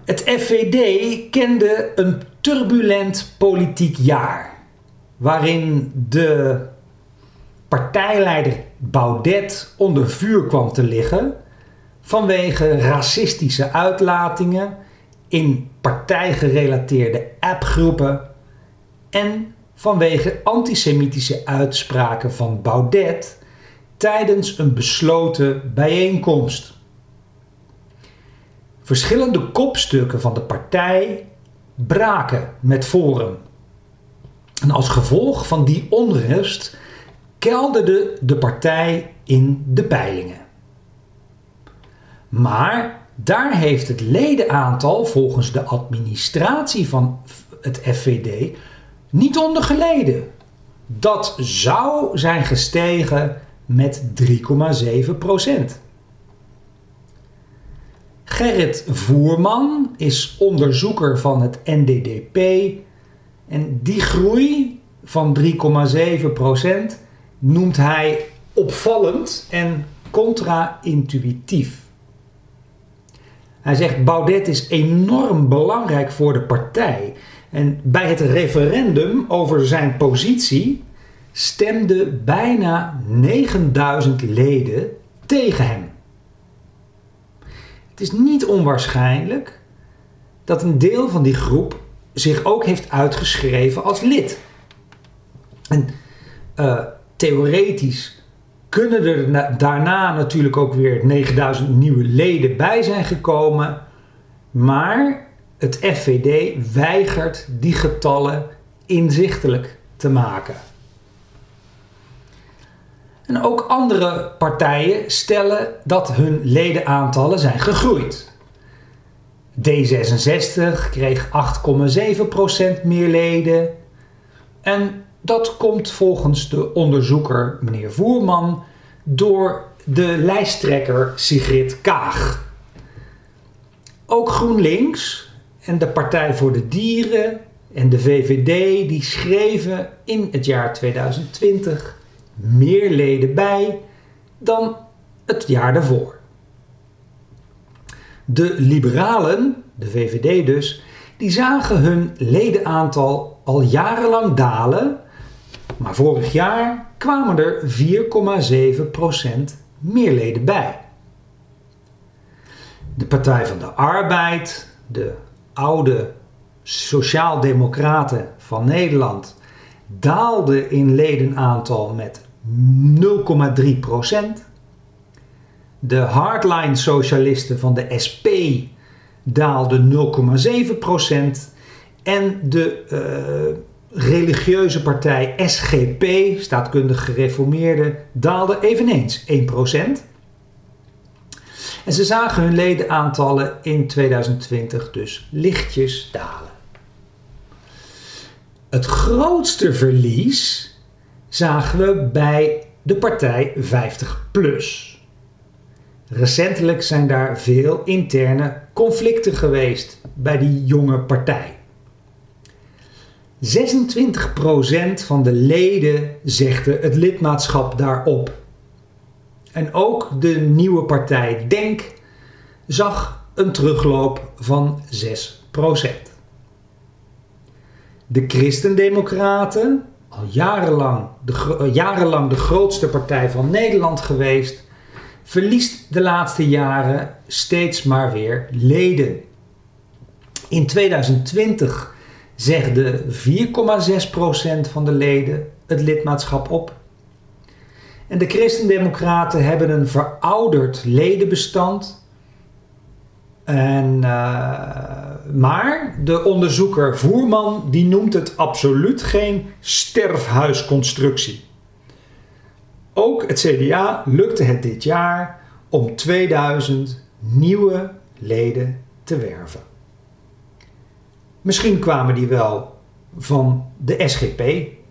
Het FVD kende een turbulent politiek jaar, waarin de partijleider Baudet onder vuur kwam te liggen vanwege racistische uitlatingen in partijgerelateerde appgroepen en vanwege antisemitische uitspraken van Baudet tijdens een besloten bijeenkomst. Verschillende kopstukken van de partij braken met Forum. En als gevolg van die onrust kelderde de partij in de peilingen. Maar daar heeft het ledenaantal volgens de administratie van het FVD niet onder geleden. Dat zou zijn gestegen met 3,7%. Gerrit Voerman is onderzoeker van het NDDP en die groei van 3,7% noemt hij opvallend en contra-intuïtief. Hij zegt Baudet is enorm belangrijk voor de partij en bij het referendum over zijn positie stemden bijna 9000 leden tegen hem. Het is niet onwaarschijnlijk dat een deel van die groep zich ook heeft uitgeschreven als lid. En theoretisch kunnen er daarna natuurlijk ook weer 9000 nieuwe leden bij zijn gekomen, maar het FVD weigert die getallen inzichtelijk te maken. En ook andere partijen stellen dat hun ledenaantallen zijn gegroeid. D66 kreeg 8,7% meer leden. En dat komt volgens de onderzoeker meneer Voerman door de lijsttrekker Sigrid Kaag. Ook GroenLinks en de Partij voor de Dieren en de VVD die schreven in het jaar 2020 meer leden bij dan het jaar daarvoor. De liberalen, de VVD dus, die zagen hun ledenaantal al jarenlang dalen, maar vorig jaar kwamen er 4,7% meer leden bij. De Partij van de Arbeid, de oude Sociaaldemocraten van Nederland, daalde in ledenaantal met 0,3%. De hardline socialisten van de SP daalden 0,7%. En de religieuze partij SGP, staatkundig gereformeerden, daalde eveneens 1%. En ze zagen hun ledenaantallen in 2020 dus lichtjes dalen. Het grootste verlies zagen we bij de partij 50PLUS. Recentelijk zijn daar veel interne conflicten geweest bij die jonge partij. 26% van de leden zegde het lidmaatschap daarop. En ook de nieuwe partij DENK zag een terugloop van 6%. De Christendemocraten, al jarenlang de grootste partij van Nederland geweest, verliest de laatste jaren steeds maar weer leden. In 2020 zegde 4,6% van de leden het lidmaatschap op. En de Christendemocraten hebben een verouderd ledenbestand. Maar de onderzoeker Voerman die noemt het absoluut geen sterfhuisconstructie. Ook het CDA lukte het dit jaar om 2000 nieuwe leden te werven. Misschien kwamen die wel van de SGP.